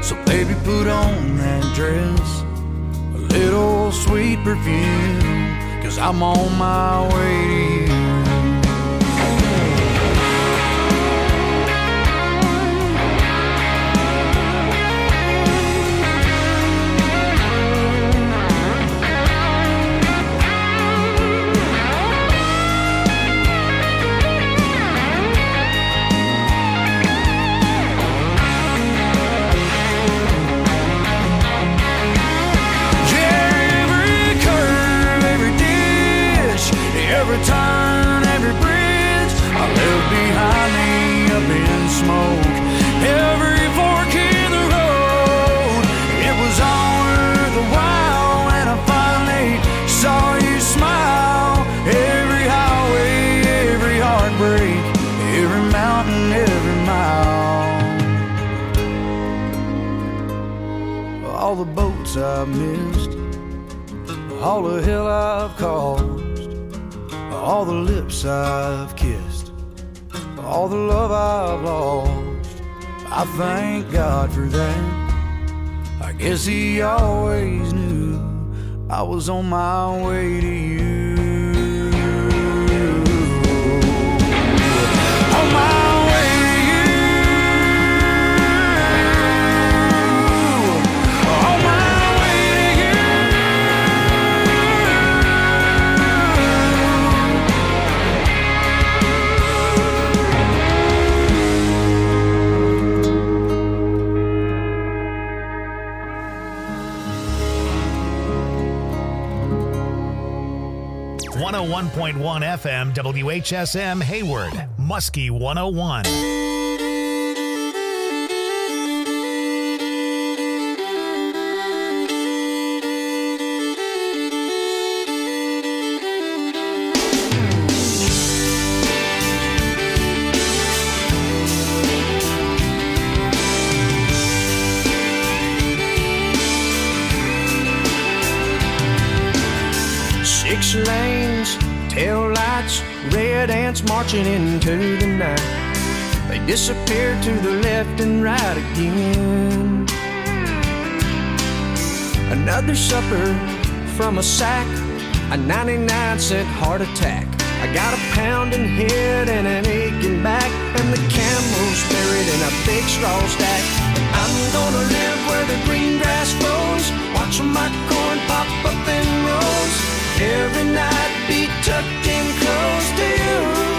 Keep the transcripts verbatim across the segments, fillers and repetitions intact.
So baby, put on that dress, a little sweet perfume, 'cause I'm on my way to you. Every turn, every bridge I left behind me up in smoke. Every fork in the road, it was all worth a while when I finally saw you smile. Every highway, every heartbreak, every mountain, every mile. All the boats I've missed, all the hell I've caused, all the lips I've kissed, all the love I've lost. I thank God for that. I guess He always knew I was on my way to you. On my way to you. On my way to you. one oh one point one F M W H S M Hayward, Muskie one oh one. Six lanes, tail lights, red ants marching into the night. They disappear to the left and right again. Another supper from a sack, a ninety-nine cent heart attack. I got a pounding head and an aching back, and the camel's buried in a big straw stack. I'm gonna live where the green grass grows, watching my corn pop up in rows. Every night be tucked in close to you.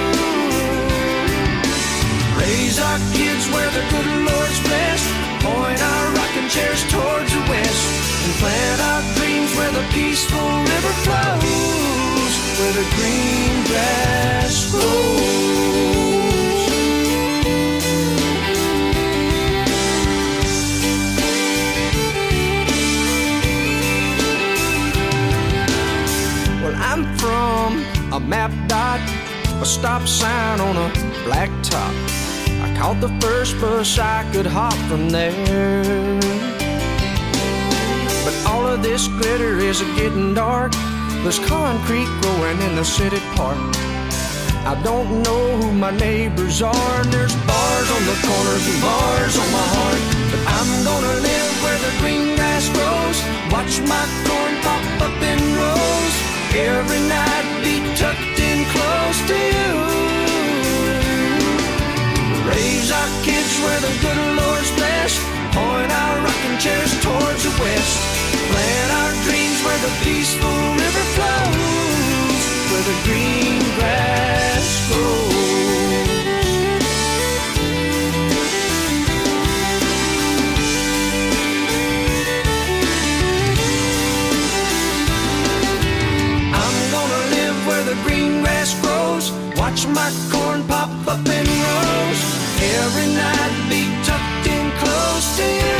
Raise our kids where the good Lord's blessed, point our rocking chairs towards the west, and plant our dreams where the peaceful river flows, where the green grass grows. Well, I'm from a map dot, a stop sign on a black top. I caught the first bus I could hop from there. But all of this glitter is getting dark. There's concrete growing in the city park. I don't know who my neighbors are, and there's bars on the corners and bars on my heart. But I'm gonna live where the green grass grows, watch my corn pop up in rows. Every night be tucked in close to you. Raise our kids where the good Lord's blessed, point our rocking chairs towards the west, plant our dreams where the peaceful river flows, where the green grass grows. Green grass grows, watch my corn pop up in rows. Every night be tucked in close to you.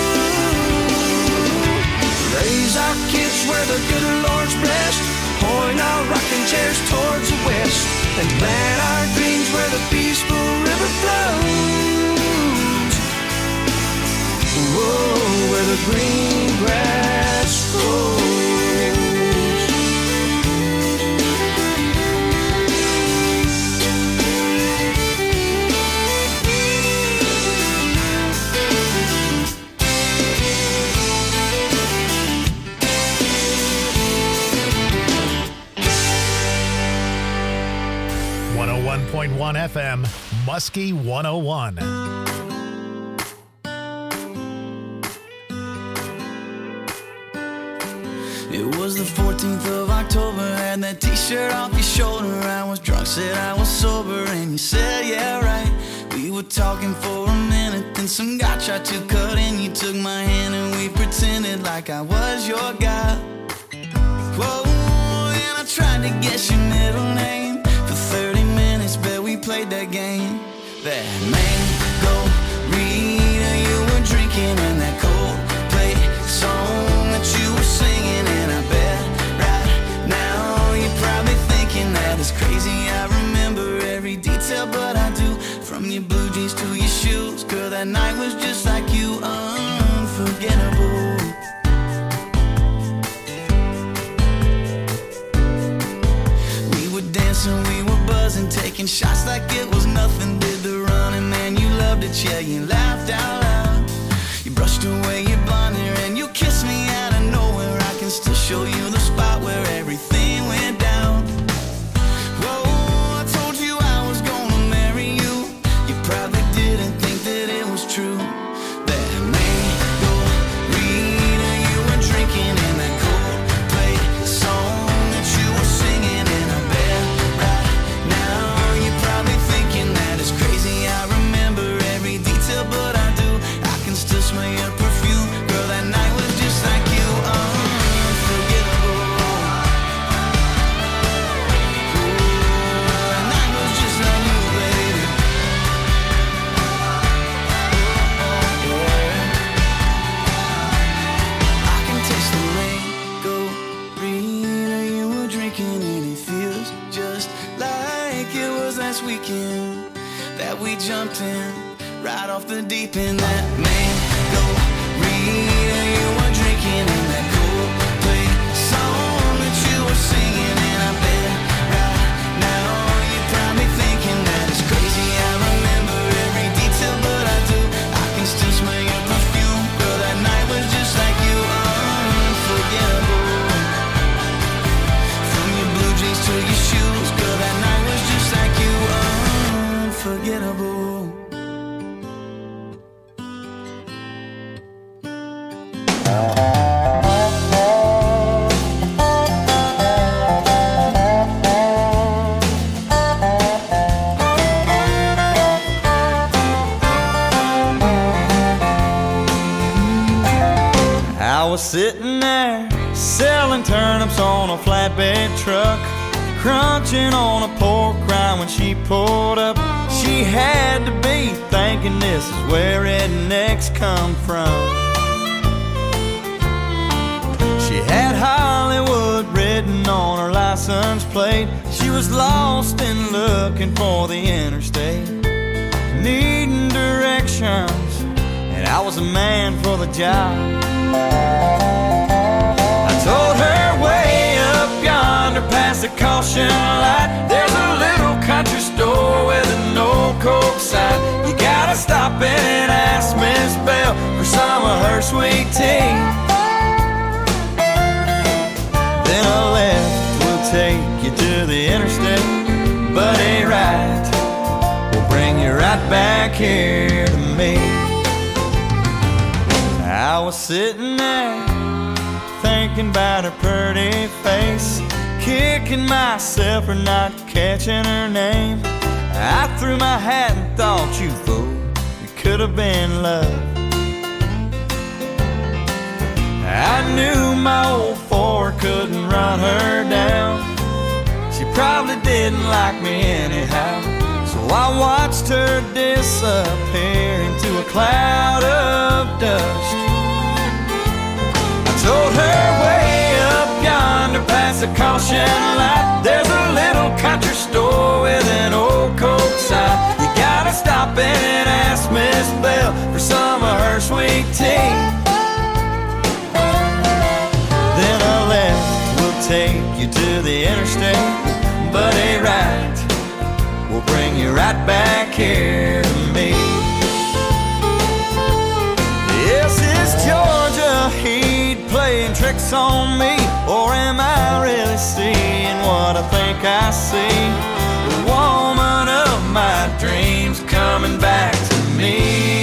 Raise our kids where the good Lord's blessed, point our rocking chairs towards the west, and plant our dreams where the peaceful river flows. Whoa, where the green grass grows. one F M, Muskie one oh one. It was the fourteenth of October, had that t-shirt off your shoulder. I was drunk, said I was sober, and you said, yeah, right. We were talking for a minute, then some guy tried to cut in. You took my hand and we pretended like I was your guy. Whoa, and I tried to guess your middle name. For thirty minutes, bet we played that game. That mango Rita you were drinking, and that Coldplay song that you were singing. And I bet right now you're probably thinking that it's crazy I remember every detail, but I do. From your blue jeans to your shoes, girl, that night was just like you, unforgettable. We were dancing, we were buzzing, taking shots like it was nothing. Did the running, man, you loved it, yeah, you laughed out loud. You brushed away your blonde hair and you kissed me out of nowhere. I can still show you the spot where everything went down. Whoa, I told you I was gonna marry you. You probably didn't think that it was true. That mango Rita you were drinking, and that Coldplay song that you were singing. And I bet right now you're probably thinking that it's crazy I remember every detail, but I do. I can still smell your perfume, girl, that night was just like you, unforgettable. Ooh, that night was just like you, baby. I can taste the mango Rita you were drinking, and it feels just like it was last weekend that we jumped in right off the deep end. That mango Rita you were drinking, and that Coldplay song that you were singing. And I bet right now you're probably thinking that it's crazy I remember every detail, but I do. I can still smell your perfume, girl, that night was just like you, unforgettable. From your blue jeans to your shoes, girl, that night was just like you, unforgettable. I was sitting there selling turnips on a flatbed truck, crunching on a pork rind when she pulled up. She had to be thinking this is where rednecks come from. She had Hollywood written on her license plate. She was lost and looking for the interstate, needing directions, and I was a man for the job. I told her way up yonder past the caution light, there's a little country store with an old Coke sign. You gotta stop in and ask Miss Bell for some of her sweet tea. Then a left will take you to the interstate, but a right will bring you right back here to me. I was sitting there thinking about her pretty face, kicking myself for not catching her name. I threw my hat and thought, you fool, it could have been love. I knew my old Ford couldn't run her down. She probably didn't like me anyhow, so I watched her disappear into a cloud of dust. I told her way up yonder past the caution light, there's a little country store with an old Coke sign. You gotta stop in and ask Miss Bell for some of her sweet tea. Then a left will take you to the interstate, but a right will bring you right back here to me. Yes, it's Georgia Heat playing tricks on me, or am I really seeing what I think I see? The woman of my dreams coming back to me.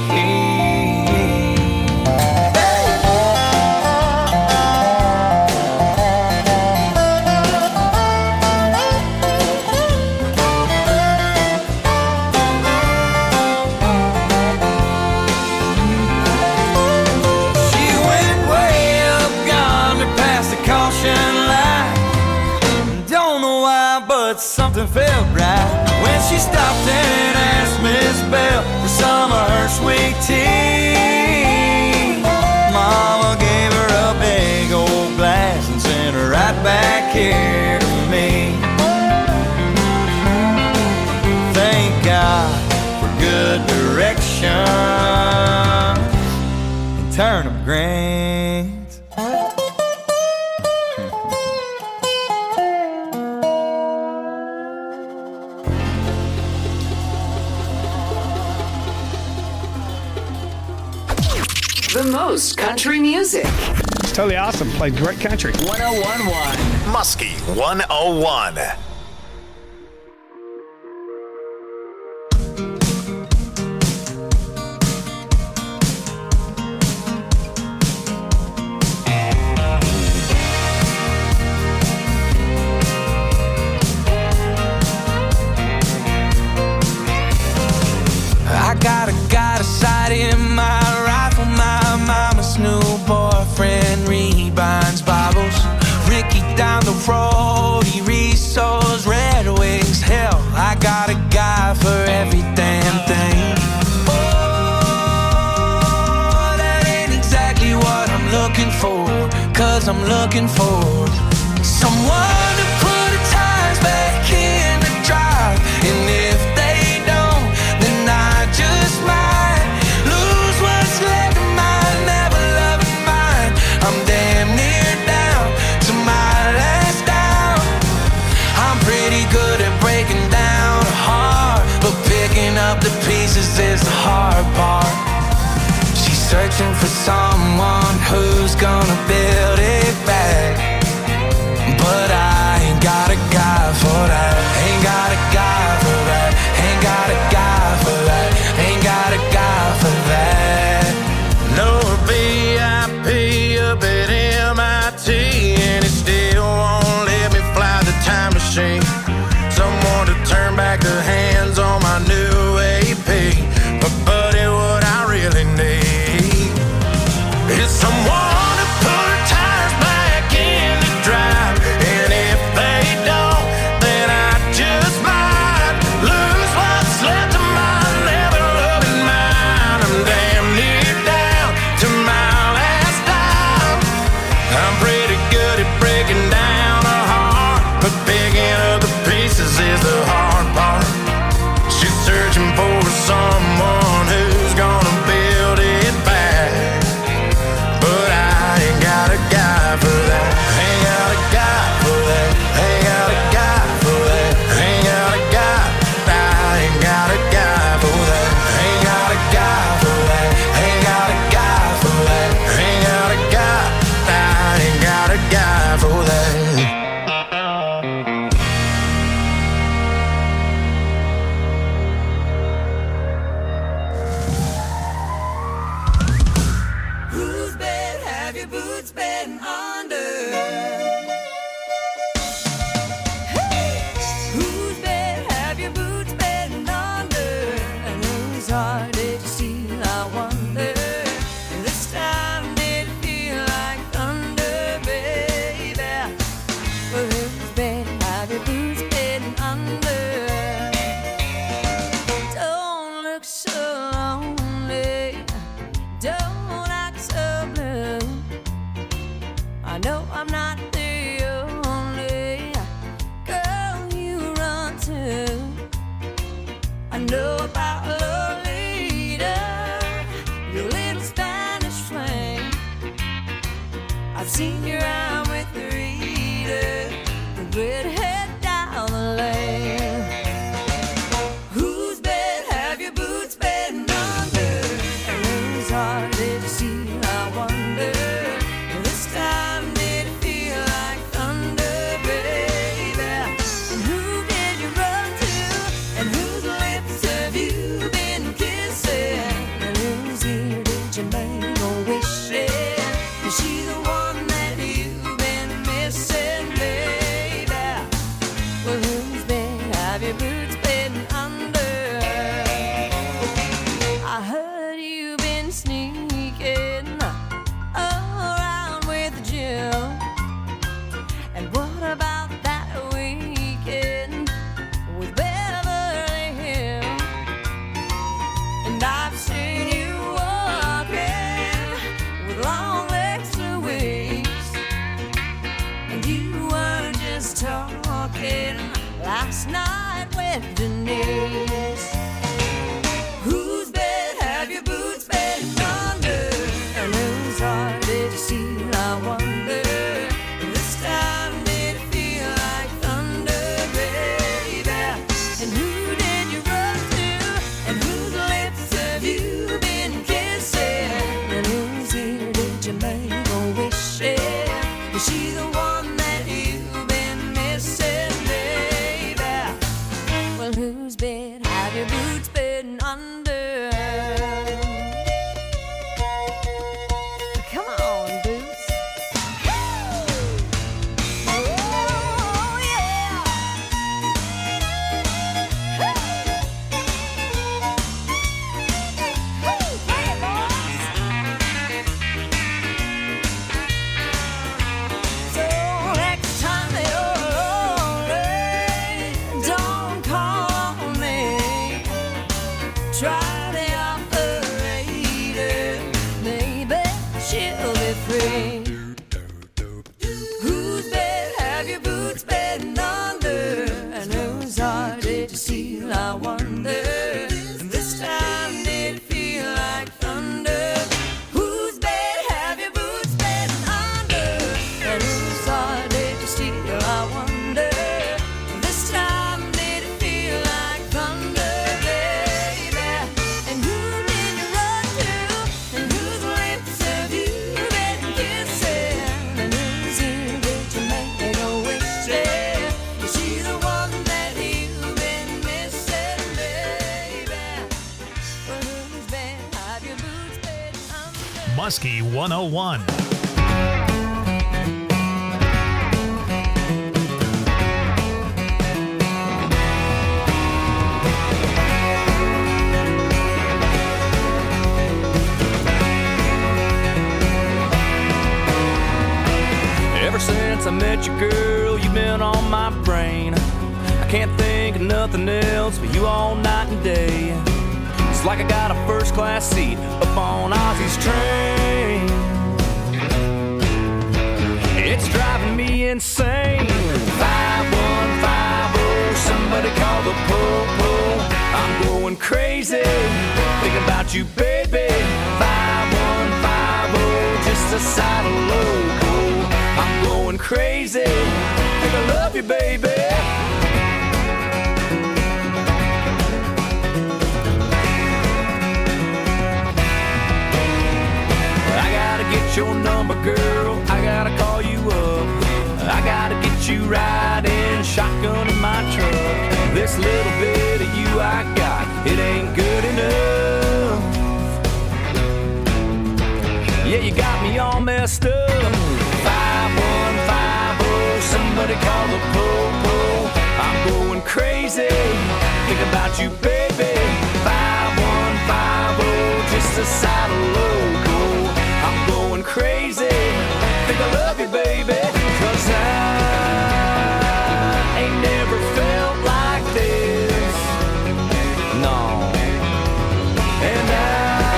Something felt right when she stopped and asked Miss Bell for some of her sweet tea. Mama gave her a big old glass and sent her right back here to me. Thank God for good direction and turnip greens. The most country music. It's totally awesome. Played great country. one oh one point one Muskie one oh one. I got a got a sight in my rifle, my mama's new boyfriend rebinds Bibles. Ricky down the road, he resows Red Wings. Hell, I got a guy for every damn thing. Oh, that ain't exactly what I'm looking for, 'cause I'm looking for someone to put the tires back in the drive. And if they don't, then I just might lose what's left of my never loving mind. I'm damn near down to my last down. I'm pretty good at breaking down a heart, but picking up the pieces is the hard part. She's searching for someone who's gonna build it back, but I ain't got a guy for that. Ain't got a guy for that. Ain't got a guy for that. Ain't got a guy for that. No B I P up at M I T, and it still won't let me fly the time machine. Someone to turn back the hands on my new A P. But buddy, what I really need is someone to put tires back in the drive. And if they don't, then I just might lose what's left of my never loving mind. I'm damn near down to my last dime. I'm pretty good at breaking down a heart, but picking up the pieces is the hard part. She's searching for someone who's gonna build it back, but I ain't got a guy for that. Ain't got a guy for that. Ain't got a guy for that. Ain't got a guy. I ain't got a guy for that. Ain't got a guy for that. Ain't got a guy for that. Ain't got a guy. I ain't got a guy for that. Whose bed have your boots been under? Hey! Whose bed have your boots been under? And whose heart did you steal, I wonder? This time did it feel like thunder, baby? Well, whose bed have your boots been under? Don't look so lonely, don't act so blue. I know I'm not the only girl you run to. I know about Lolita, your little Spanish flame. I've seen you around with Rita, the redhead down the lane. Whose bed have your boots been under? And whose heart did you steal, I wonder? This time did it feel like thunder, baby? And who did you run to? And whose last night with Denise. Whose bed have your boots been under? And whose heart did you steal, I wonder? This time did it feel like thunder, baby? And who did you run to? And whose lips have you been kissing? And whose ear did you make a wish in? Is she the one that you've been missing, baby? Well, whose bed have your boots been under? Come on, Boots. Oh, yeah. Hey, boys. So next time you're lonely, don't call me. Try the operator, maybe she'll be free. Whose bed have your boots been under? And whose heart did you steal, I wonder? And this time did it feel like thunder? Whose bed have your boots been under? And whose heart did you steal, I wonder? This time did it feel like thunder, baby? And who did you run to? And whose lips have you been kissing? And whose ear did you make a wish in? Is she the one that you've been missing, baby? Well, whose bed have your boots been under? Muskie one oh one. Ever since I met you, girl, you've been on my brain. I can't think of nothing else but you all night and day. It's like I got a first-class seat up on Ozzy's train. It's driving me insane. five one five oh, somebody call the po-po. I'm going crazy, thinking about you, baby. five one five oh, just a side of loco. I'm going crazy, think I love you, baby. I gotta get your number, girl, I gotta call you up. I gotta get you riding shotgun in my truck. This little bit of you I got, it ain't good enough. Yeah, you got me all messed up. five one five oh, somebody call the po-po. I'm going crazy, think about you, baby. five one five oh, just a side of loco. I'm going crazy, think I love you, baby. Cause I ain't never felt like this, no. And I,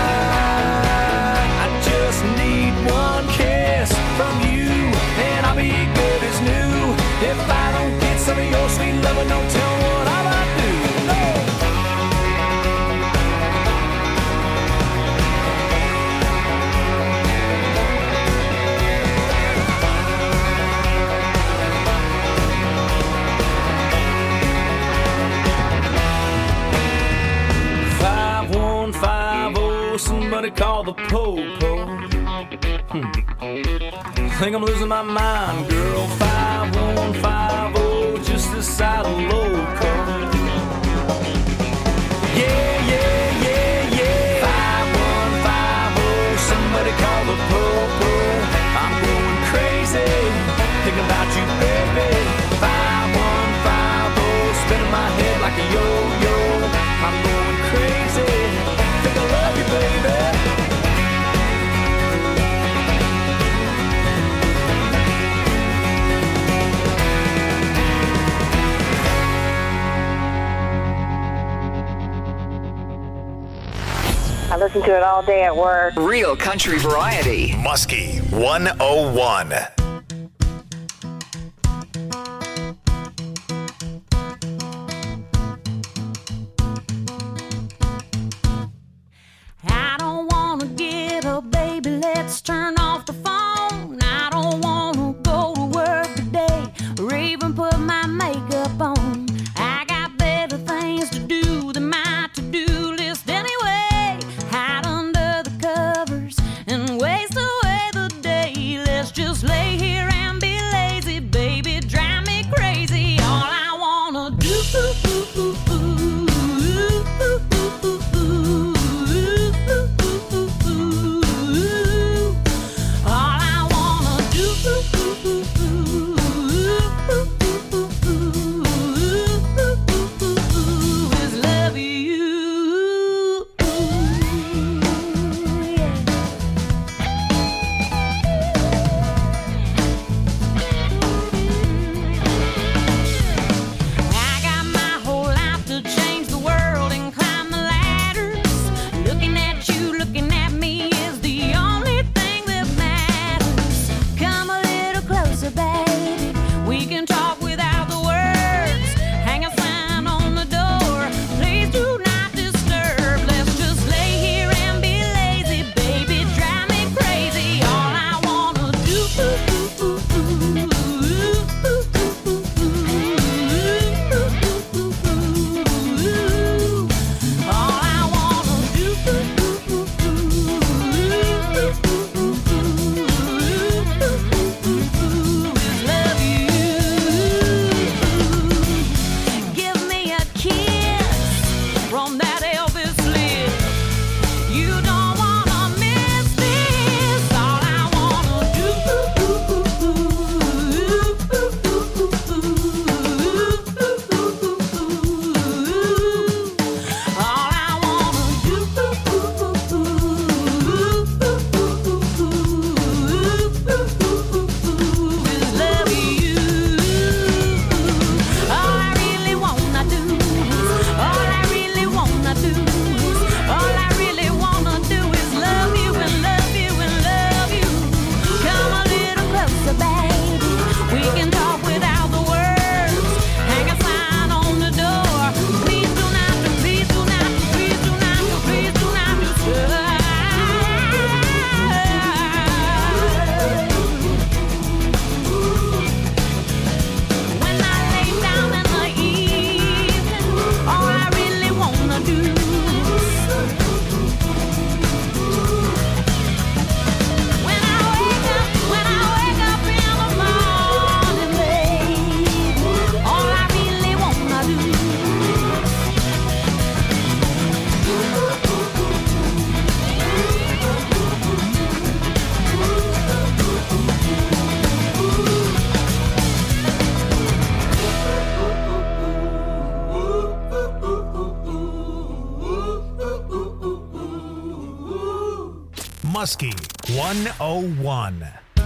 I just need one kiss from you, and I'll be good as new. If I don't get some of your sweet loving, don't tell me what I might do. Oh. five one five oh, somebody call the po-po. Hmm. Think I'm losing my mind, girl. five one five oh, just a side of loco. Yeah, yeah, yeah, yeah. five one five oh, somebody call the po-po. I'm going crazy, thinking about you, baby. five one five oh, spinning my head like a yo-yo. I'm going crazy, think I love you, baby. I listen to it all day at work. Real country variety. Muskie one oh one. turn off the phone. I don't wanna go to work today or even put my makeup on. I got better things to do than my to-do list anyway. Hide under the covers and waste away the day. Let's just lay here and be lazy, baby, drive me crazy. All I wanna do Muskie one oh one.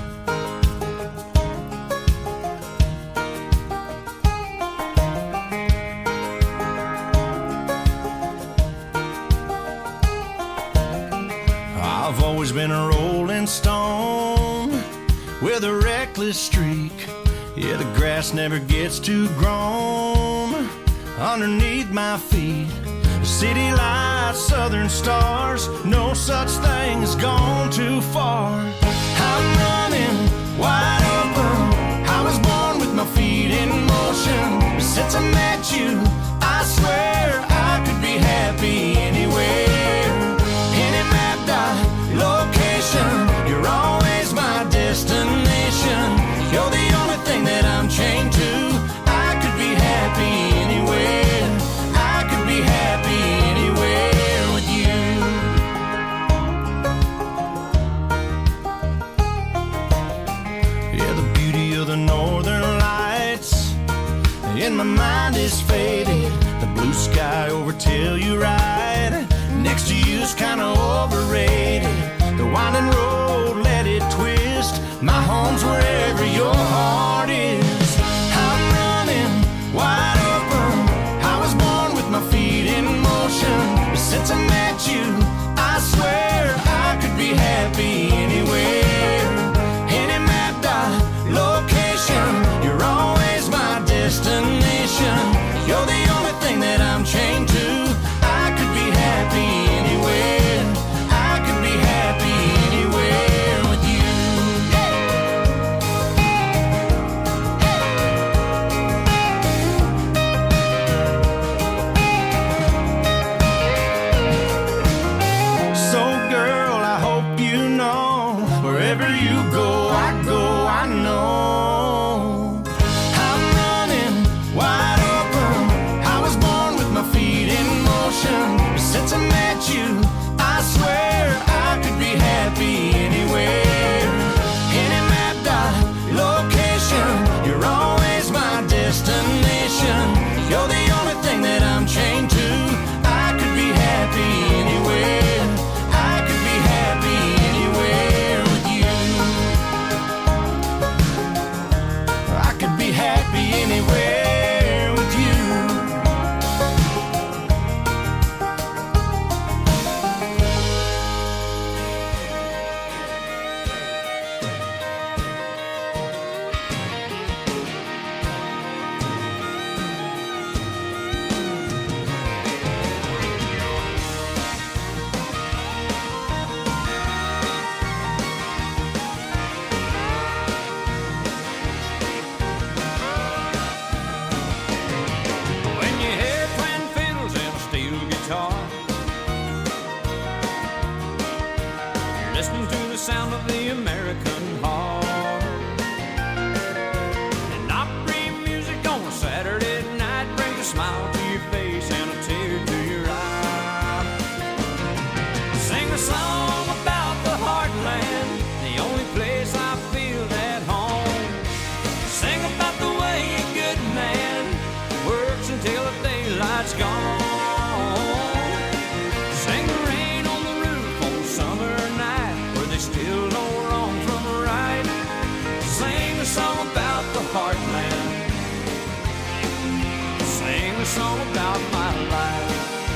I've always been a rolling stone with a reckless streak. Yeah, the grass never gets too grown underneath my feet. City lights, southern stars, no such thing as gone too far. I'm running wide open. I was born with my feet in motion. Since I met you, I swear I could be happy anywhere. Any map dot location, you're always my destination. You're the only thing that I'm chained to. I could be happy anywhere. I could be happy anywhere with you. Yeah, the beauty of the northern lights in my mind is faded. The blue sky over Telluride next to you's kinda overrated. The winding road, let it twist. My home's wherever your heart is. I'm running wide open. I was born with my feet in motion. But since I met you, I swear I could be happy anywhere. Any map dot location, you're always my destination. You're the only thing that I'm chained to. I could be happy anywhere. I could be happy anywhere with Wherever you go, I go, I know. I'm running wide open. I was born with my feet in motion. Since I met you, I swear I could be happy anywhere. Any mapped out location, you're always my destination. You're the only thing that I'm chained to. I could be happy anywhere. I could be happy anywhere with you. I could be happy anywhere with you. When you hear twin fiddles and a steel guitar, you're listening to the sound of the American heart. And Opry music on a Saturday night brings a smile to your face and a tear to your eye. Sing a song about the heartland, the only place I feel at home. Sing about the way a good man works until the daylight's gone. Sing the rain on the roof on a summer night where they still know wrong from right. Sing a song about the heartland. Sing a song about my life.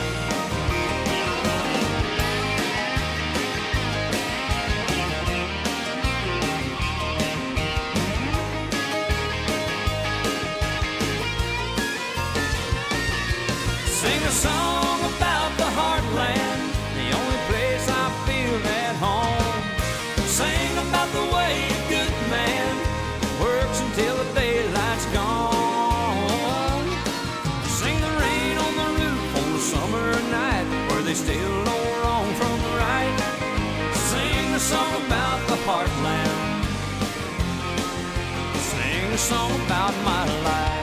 Sing a song about the heartland, the only place I feel at home. Sing about the way a good man works until the daylight's gone. Sing the rain on the roof on a summer night where they still know wrong from right. Sing a song about the heartland. Sing a song about my life.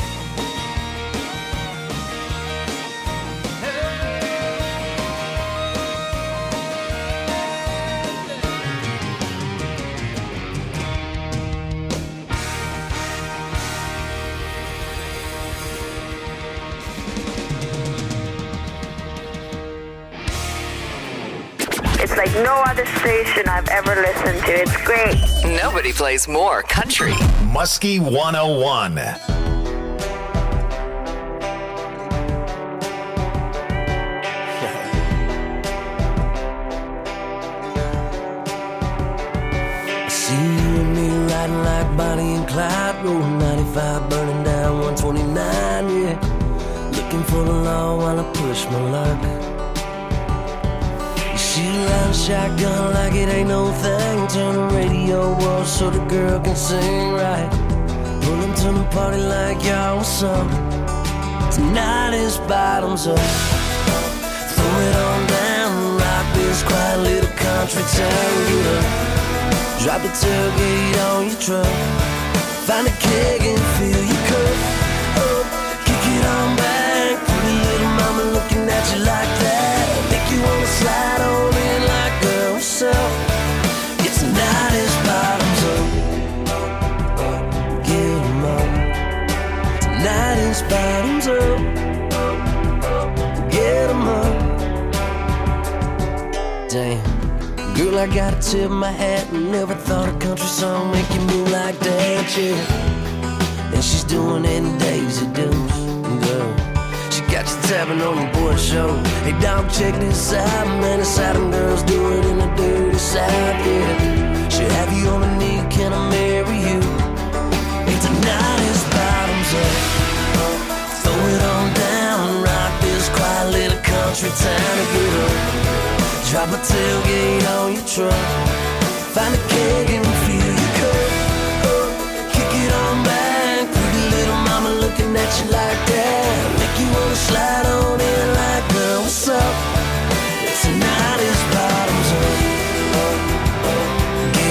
It's like no other station I've ever listened to. It's great. Nobody plays more country. Muskie one oh one. See you and me riding like Bonnie and Clyde, rolling ninety-five, burning down one twenty-nine, yeah. Looking for the law while I push my luck. She ride a shotgun like it ain't no thing. Turn the radio off so the girl can sing right. Pull them to the party like y'all was some. Tonight is bottoms up. Throw it on down, rock this quiet little country town. Get up, drop the tailgate on your truck. Find a keg and fill your cup. Up, kick it on back. Pretty little mama looking at you like that. Make you wanna slide on in like girl, what's up? It's tonight is bottoms up. Get 'em up. Tonight is bottoms up. Get 'em up. Damn, girl, I gotta tip my hat. Never thought a country song make you move like that, yeah. And she's doing it in Daisy Dukes, girl. She got you tapping on your boy show. Hey, dog, check this out, man. The Southern girls do it in the dirty South, yeah. She'll have you on a knee, can I marry you? Hey, tonight is bottoms up. Throw it on down, rock this quiet little country town and get up. Drop a tailgate on your truck. Find a keg and fill your cup. Up, kick it on back. Pretty little mama looking at you like that. Make you wanna slide on in like, girl, what's up? Tonight is bottoms up.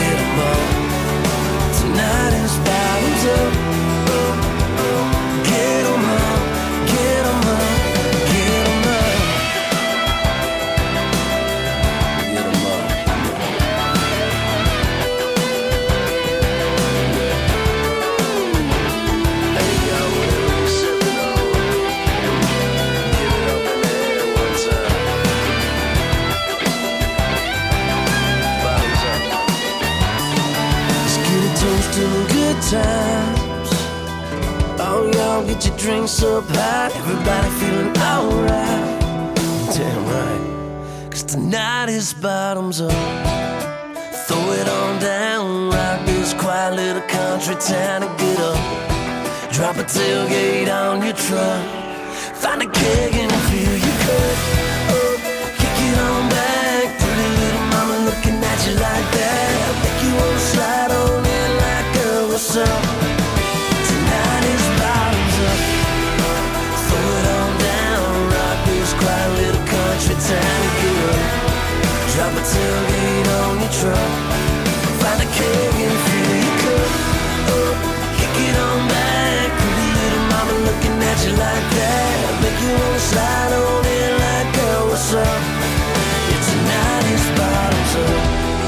doing good times. Oh, y'all get your drinks up high, everybody feeling alright. Damn right, cause tonight is bottoms up. Throw it on down, rock this quiet little country town and get up. Drop a tailgate on your truck, find a keg and fill your cup. Oh, kick it on back, pretty little mama looking at you like that. Make you wanna slide on in like, girl, what's up? Tonight is bottoms up. Throw it on down, rock this quiet little country town and get up. Drop a tailgate on your truck, find a keg and fill your cup. Oh, kick it on back, pretty little mama looking at you like that. Make you wanna slide on in like, girl, what's up? Yeah, tonight is bottoms up.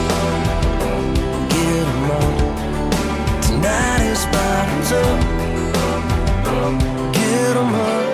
Get 'em on. Tonight is bottoms up. Get 'em up.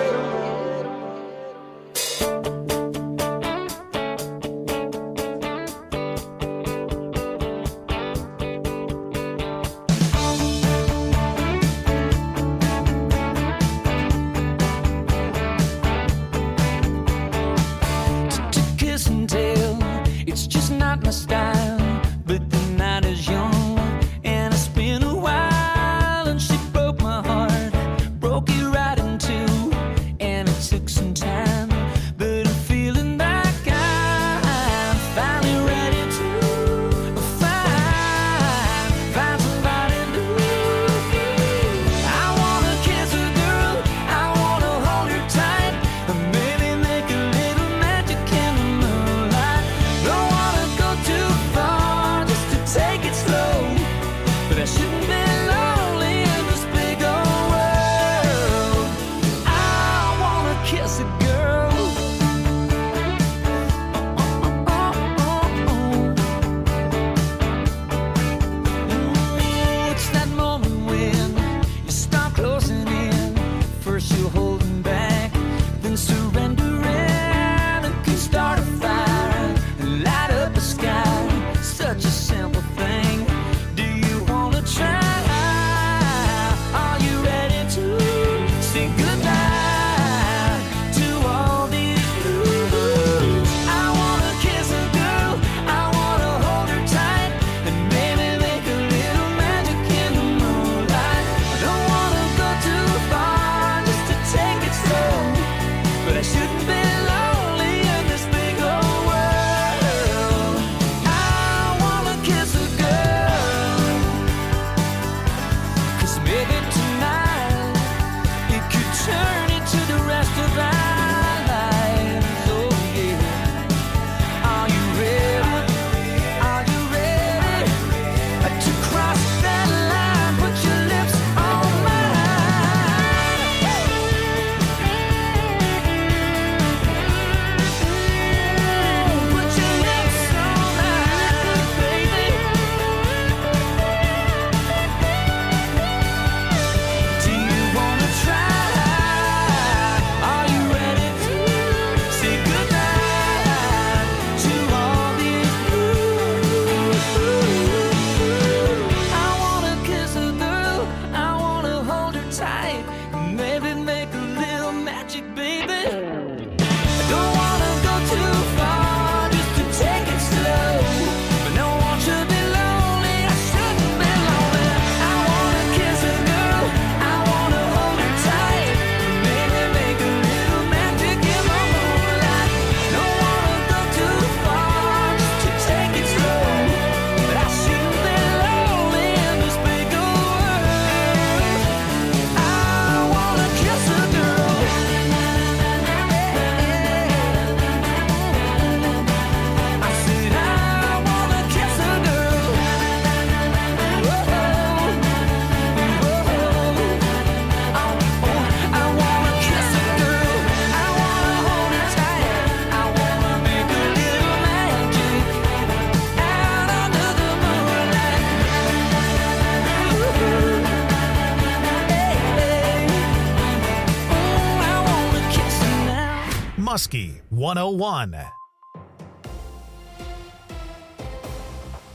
Muskie one oh one.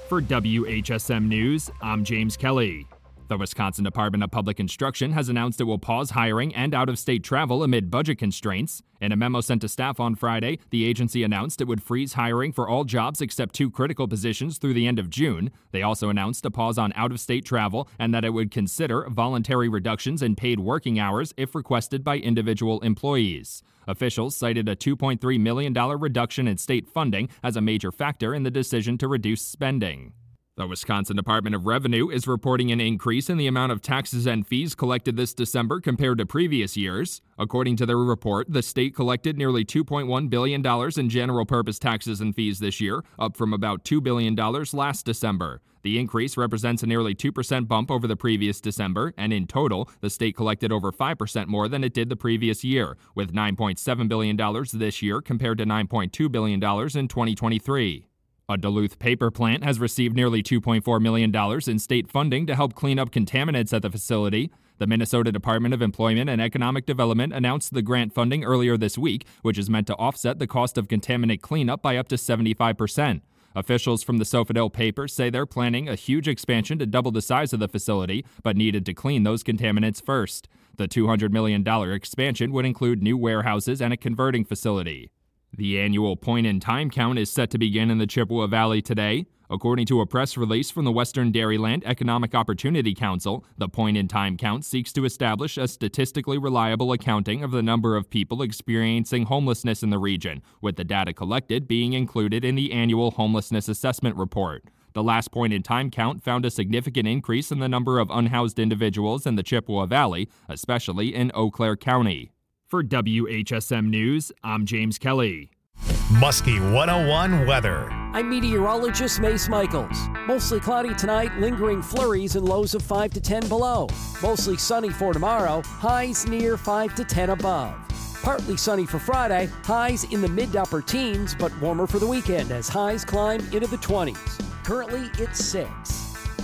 For W H S M News, I'm James Kelly. The Wisconsin Department of Public Instruction has announced it will pause hiring and out-of-state travel amid budget constraints. In a memo sent to staff on Friday, the agency announced it would freeze hiring for all jobs except two critical positions through the end of June. They also announced a pause on out-of-state travel and that it would consider voluntary reductions in paid working hours if requested by individual employees. Officials cited a two point three million dollars reduction in state funding as a major factor in the decision to reduce spending. The Wisconsin Department of Revenue is reporting an increase in the amount of taxes and fees collected this December compared to previous years. According to their report, the state collected nearly two point one billion dollars in general-purpose taxes and fees this year, up from about two billion dollars last December. The increase represents a nearly two percent bump over the previous December, and in total, the state collected over five percent more than it did the previous year, with nine point seven billion dollars this year compared to nine point two billion dollars in twenty twenty-three. A Duluth paper plant has received nearly two point four million dollars in state funding to help clean up contaminants at the facility. The Minnesota Department of Employment and Economic Development announced the grant funding earlier this week, which is meant to offset the cost of contaminant cleanup by up to seventy-five percent. Officials from the Sofadel paper say they're planning a huge expansion to double the size of the facility, but needed to clean those contaminants first. The two hundred million dollars expansion would include new warehouses and a converting facility. The annual point-in-time count is set to begin in the Chippewa Valley today. According to a press release from the Western Dairyland Economic Opportunity Council, the point-in-time count seeks to establish a statistically reliable accounting of the number of people experiencing homelessness in the region, with the data collected being included in the annual Homelessness Assessment Report. The last point-in-time count found a significant increase in the number of unhoused individuals in the Chippewa Valley, especially in Eau Claire County. For W H S M News, I'm James Kelly. Muskie one oh one weather. I'm meteorologist Mace Michaels. Mostly cloudy tonight, lingering flurries and lows of five to ten below. Mostly sunny for tomorrow, highs near five to ten above. Partly sunny for Friday, highs in the mid to upper teens, but warmer for the weekend as highs climb into the twenties. Currently, it's six.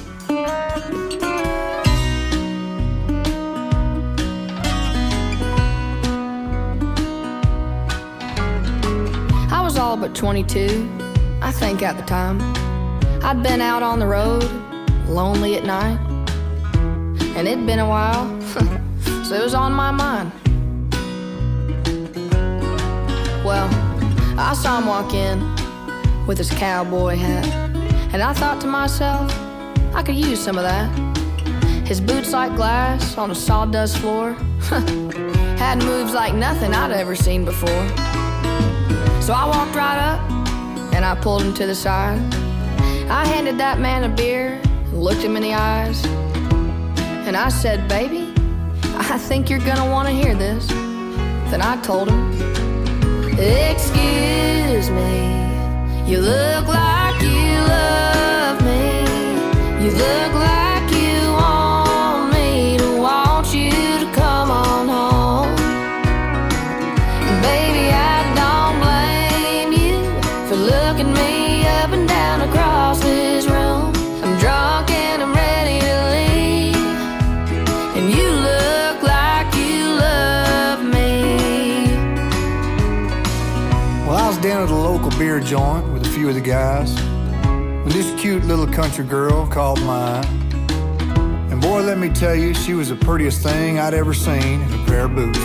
I was all but twenty-two, I think at the time. I'd been out on the road, lonely at night. And it'd been a while, so it was on my mind. Well, I saw him walk in with his cowboy hat, and I thought to myself, I could use some of that. His boots like glass on a sawdust floor had moves like nothing I'd ever seen before. So I walked right up, and I pulled him to the side. I handed that man a beer, looked him in the eyes, and I said, baby, I think you're gonna wanna hear this. Then I told him, excuse me, you look like you love me. You look like you want me to want you to come on home. And baby, I don't blame you for looking me up and down across this room. I'm drunk and I'm ready to leave, and you look like you love me. Well, I was down at a local beer joint with a few of the guys when this cute little country girl called my eye. And boy, let me tell you, she was the prettiest thing I'd ever seen in a pair of boots.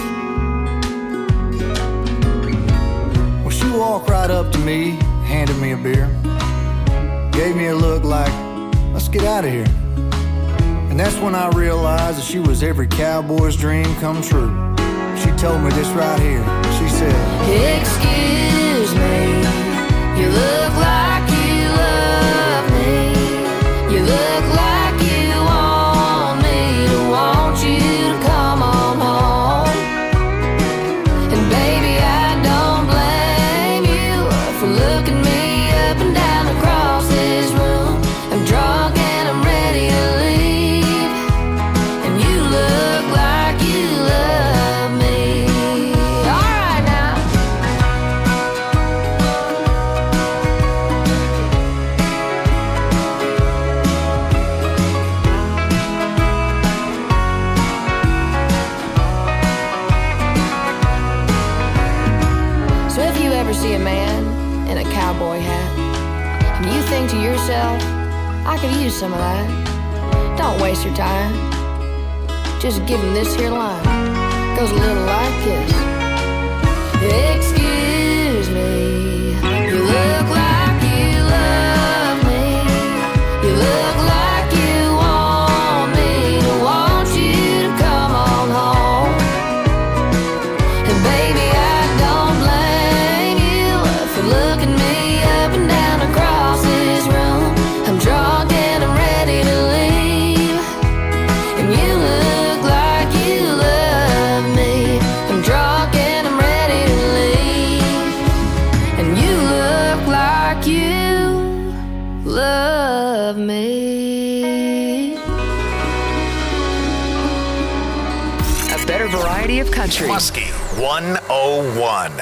Well, she walked right up to me, handed me a beer, gave me a look like, let's get out of here. And that's when I realized that she was every cowboy's dream come true. She told me this right here. She said, excuse me, you look like you love me. You look like you want me to want you to come on home. And baby, I don't blame you for looking me up and down across this room. I'm drunk and I'm ready to leave, and you look like you love me. All right now. I could use some of that. Don't waste your time. Just give him this here line. Goes a little like this. Excuse me, you look like you love me. You look like you want me to want you to come on home. And baby, I don't blame you for looking me up and down across this room. I'm drunk and I'm ready to leave. And you look like you love me. I'm drunk and I'm ready to leave. And you look like you love me. A better variety of country. Muskie one oh one.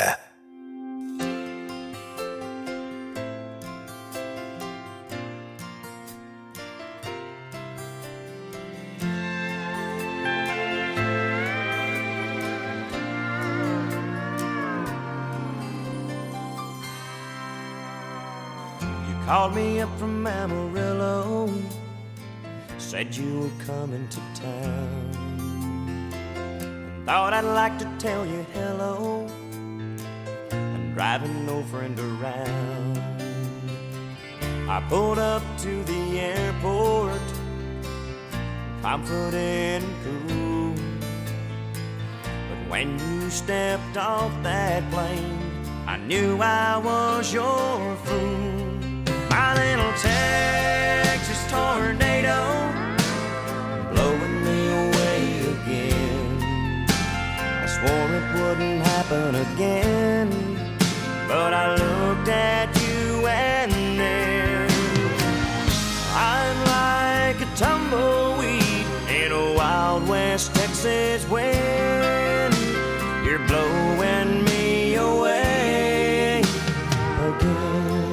Called me up from Amarillo, said you were coming to town. Thought I'd like to tell you hello. I'm driving no friend around. I pulled up to the airport, confident and cool. But when you stepped off that plane, I knew I was your fool. My little Texas tornado, blowing me away again. I swore it wouldn't happen again, but I looked at you and then I'm like a tumbleweed in a Wild West Texas wind. You're blowing me away again.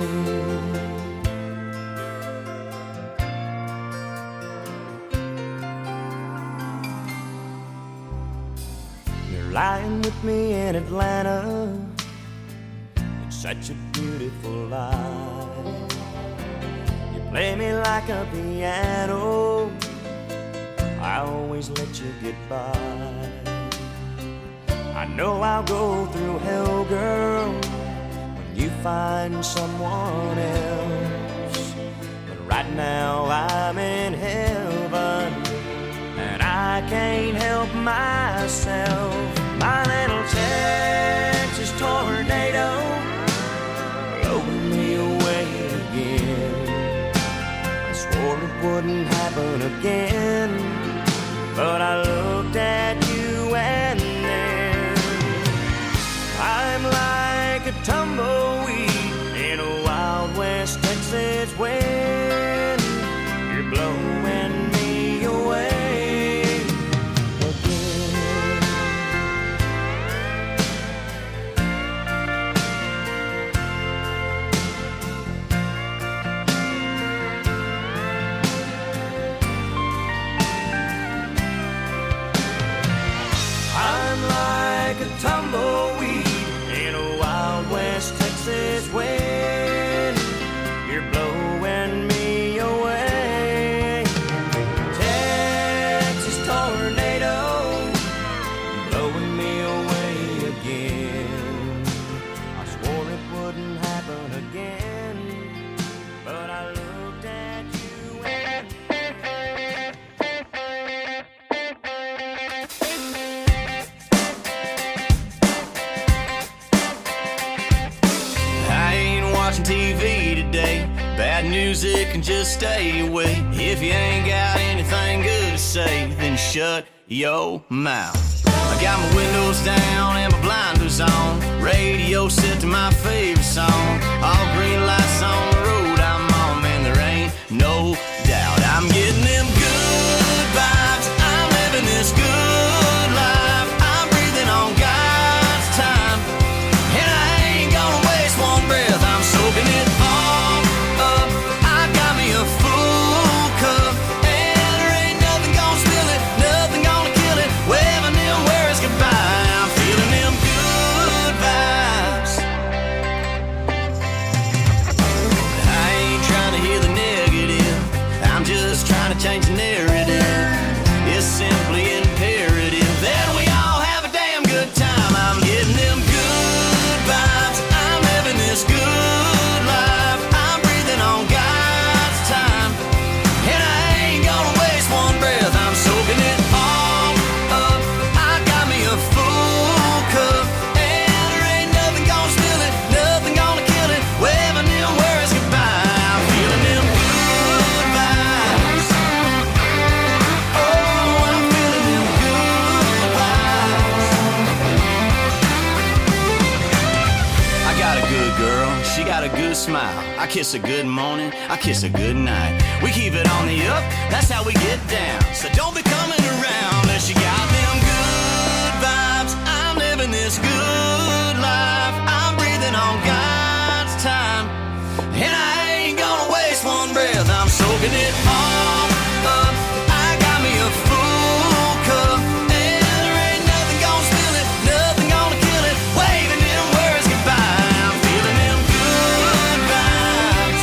Lying with me in Atlanta, it's such a beautiful life. You play me like a piano, I always let you get by. I know I'll go through hell, girl, when you find someone else. But right now I'm in heaven, and I can't help myself. My little Texas tornado, blowing me away again. I swore it wouldn't happen again, but I looked at you and then I'm like a tumbleweed in a Wild West Texas wind. You're blowing me away. Tumbleweed in a Wild West Texas wind. You're blowing me away. Texas tornado, blowing me away again. I swore it wouldn't happen again, but I looked at you and watching T V today. Bad music and just stay away. If you ain't got anything good to say, then shut your mouth. I got my windows down and my blinders on. Radio set to my favorite song. All green lights on the road I'm on, man, there ain't no doubt. I'm getting them good vibes. I'm living this good life. I'm breathing on God's time, and I ain't gonna waste one breath. I'm soaking it all up. I got me a full cup, and there ain't nothing gonna spill it, nothing gonna kill it. Waving them words goodbye. I'm feeling them good vibes. I ain't trying to hear the negative. just trying to change the narrative. It's simply imperative that we all have a damn good time. I'm getting them good vibes. I'm living this good life. I'm breathing on God's time, and I ain't gonna waste one breath. I'm soaking it all up. I got me a full cup, and there ain't nothing gonna spill it, nothing gonna kill it. Waving them words goodbye. I'm feeling them good vibes. Oh, I'm feeling them good vibes. I got a good girl, she got a good smile. I kiss a good morning, I kiss a good night. We keep it on the up, that's how we get down. So don't be coming around unless you got them good vibes. I'm living this good life. I'm breathing on God's time, and I ain't gonna waste one breath. I'm soaking it all up. I got me a full cup, and there ain't nothing gonna spill it, nothing gonna kill it. Waving them words goodbye. I'm feeling them good vibes.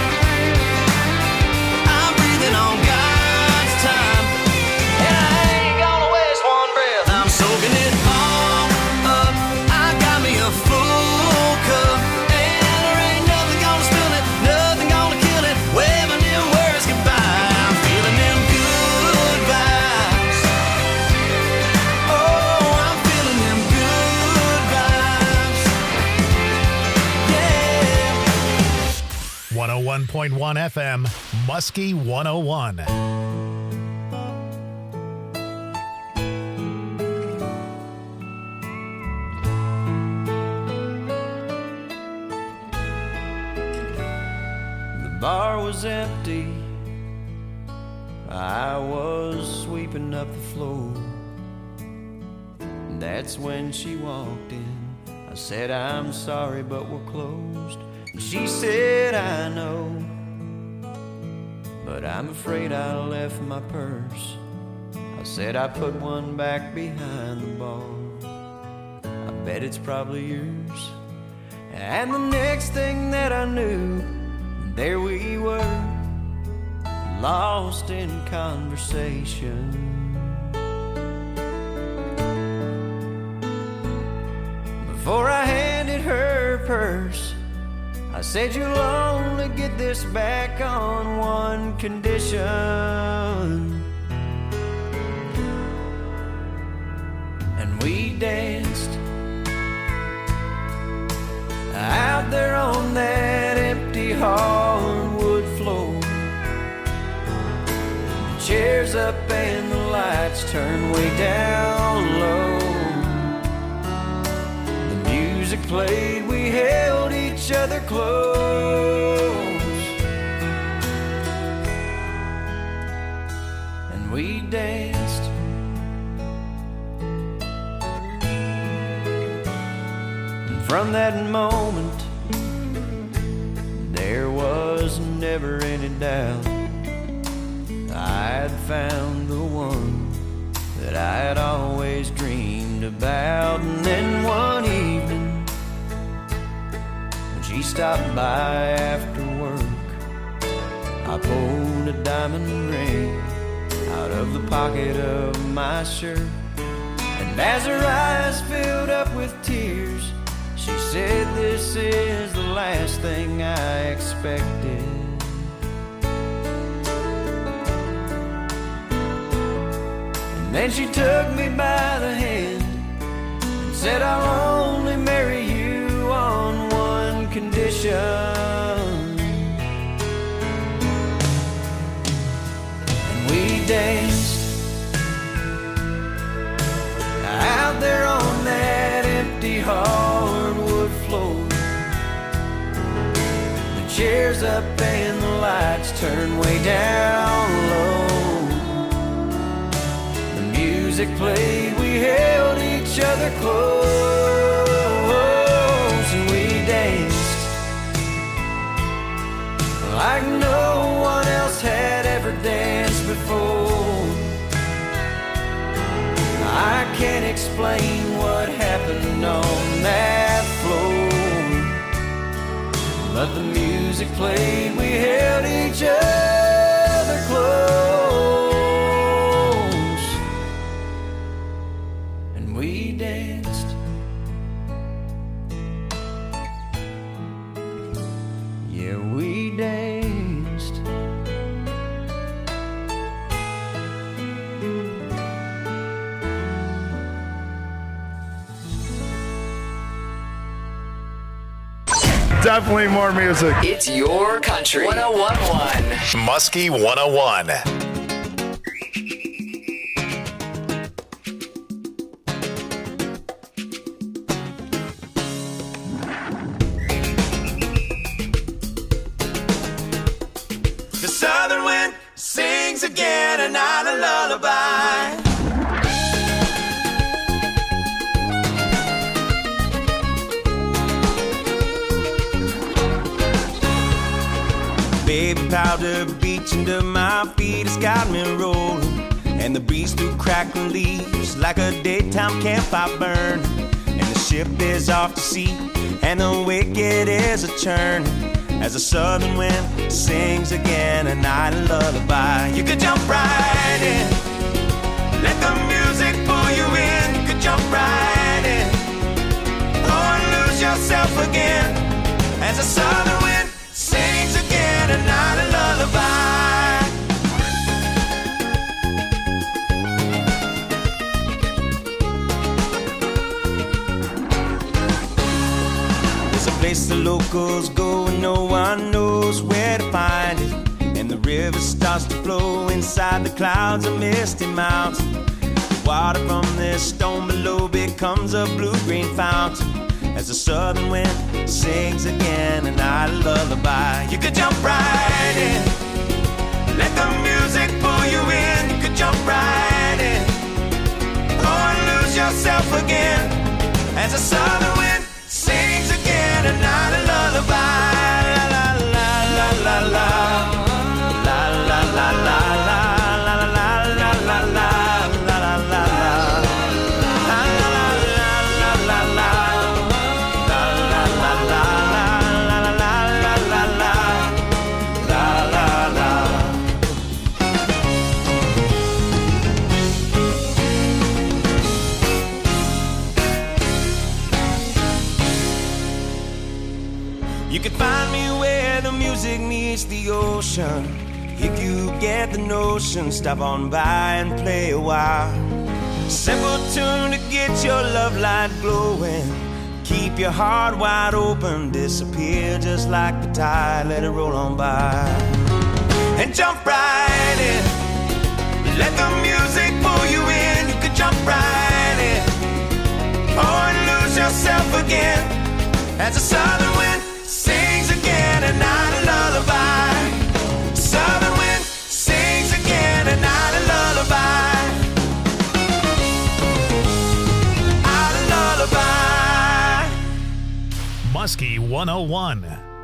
I'm breathing on God's time, and I ain't gonna waste one breath. I'm soaking it all up. I got me a full cup, and there ain't nothing gonna spill it, nothing gonna kill it. Waving them words goodbye. I'm feeling them good vibes. Oh, I'm feeling them good vibes. Yeah. one oh one point one F M, Muskie one oh one. The bar was empty. I was sweeping up the floor. That's when she walked in. I said, I'm sorry, but we're closed. And she said, I know, but I'm afraid I left my purse. I said, I put one back behind the bar. I bet it's probably yours. And the next thing that I knew, there we were, lost in conversation. Before I handed her purse, I said, you'll only get this back on one condition. And we danced out there on that empty hardwood floor. The chairs up and the lights turned way down low. The music played, we held each other close, and we danced. And from that moment, there was never any doubt I'd found the one that I had always dreamed about. And then one evening, when she stopped by after work, I pulled a diamond ring out of the pocket of my shirt. And as her eyes filled up with tears, she said, this is the last thing I expected. And then she took me by the hand and said, I'll only marry you on one condition. And we danced out there on that empty hardwood floor. The chairs up and the lights turned way down low. Music played, we held each other close, and we danced like no one else had ever danced before. I can't explain what happened on that floor, but the music played, we held each other close. definitely more music. It's your country. one oh one point one. Muskie one oh one. The southern wind sings again a night a lullaby. Baby powder beach under my feet has got me rolling, and the breeze through crackling leaves like a daytime campfire burn. And the ship is off to sea, and the wicked is a churn, as the southern wind sings again a night a lullaby. You could jump right in, let the music pull you in. You could jump right in, or lose yourself again, as the southern wind sings again a night a lullaby. There's a place the locals go and no one knows where to find it, and the river starts to flow inside the clouds of misty mountains. The water from this stone below becomes a blue-green fountain, as the southern wind sings again a night a lullaby. You could jump right in, let the music pull you in. You could jump right in, or lose yourself again, as the southern wind sings again a night a lullaby. La la la la la la la la la la la la la la la. You can find me where the music meets the ocean. If you get the notion, stop on by and play a while. Simple tune to get your love light glowing. Keep your heart wide open, disappear just like the tide, let it roll on by. And jump right in, let the music pull you in. You could jump right in, or lose yourself again, as the southern wind sings again a night a lullaby. Southern wind sings again a night a lullaby. A lullaby. Muskie one oh one.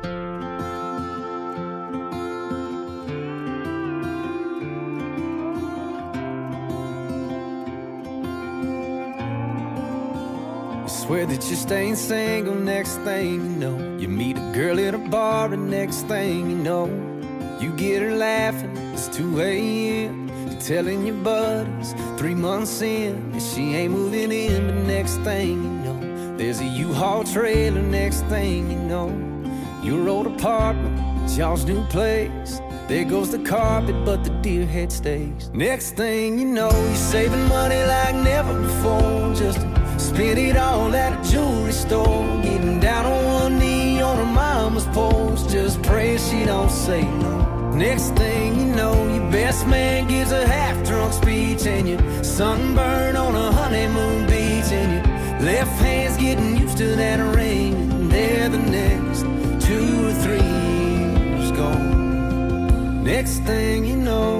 Swear that you're staying single, next thing you know, you meet a girl at a bar, and next thing you know, you get her laughing, it's two a.m. You're telling your buddies, three months in, and she ain't moving in. But next thing you know, there's a U-Haul trailer. Next thing you know, your old apartment, it's y'all's new place. There goes the carpet, but the deer head stays. Next thing you know, you're saving money like never before, just to spend it all at a jewelry store. Getting down on one knee on her mama's porch, just praying she don't say no. Next thing you know, your best man gives a half-drunk speech, and you're sunburned on a honeymoon beach, and your left hand's getting used to that ring, and there the next two or three years gone. Next thing you know,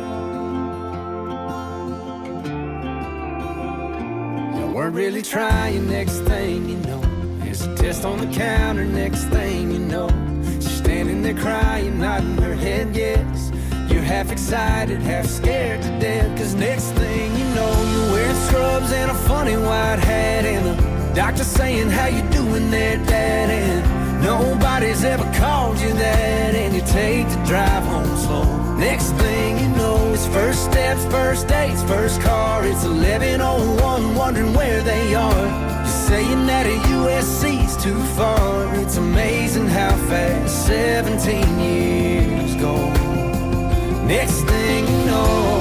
weren't really trying. Next thing you know, there's a test on the counter. Next thing you know, she's standing there crying, nodding her head yes. You're half excited, half scared to death, cause next thing you know, you're wearing scrubs and a funny white hat, and the doctor saying, how you doing there, Dad? And nobody's ever called you that, and you take the drive home slow. Next thing you know, it's first steps, first dates, first car. It's eleven oh one, wondering where they are. You're saying that a U S C's too far. It's amazing how fast seventeen years go. Next thing you know,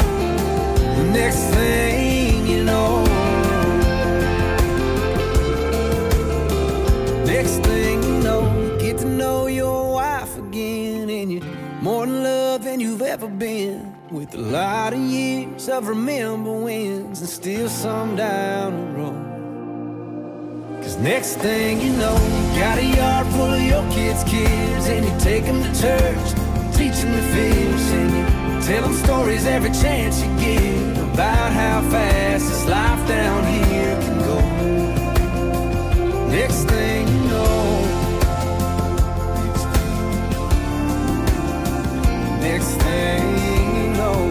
next thing you know, to know your wife again, and you're more in love than you've ever been. With a lot of years of remember wins and still some down the road. Cause next thing you know, you got a yard full of your kids' kids, and you take them to church, teach them to fish, and you tell them stories every chance you get about how fast this life down here can go. Next thing you know, next thing you know,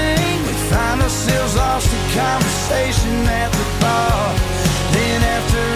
conversation at the bar. Then after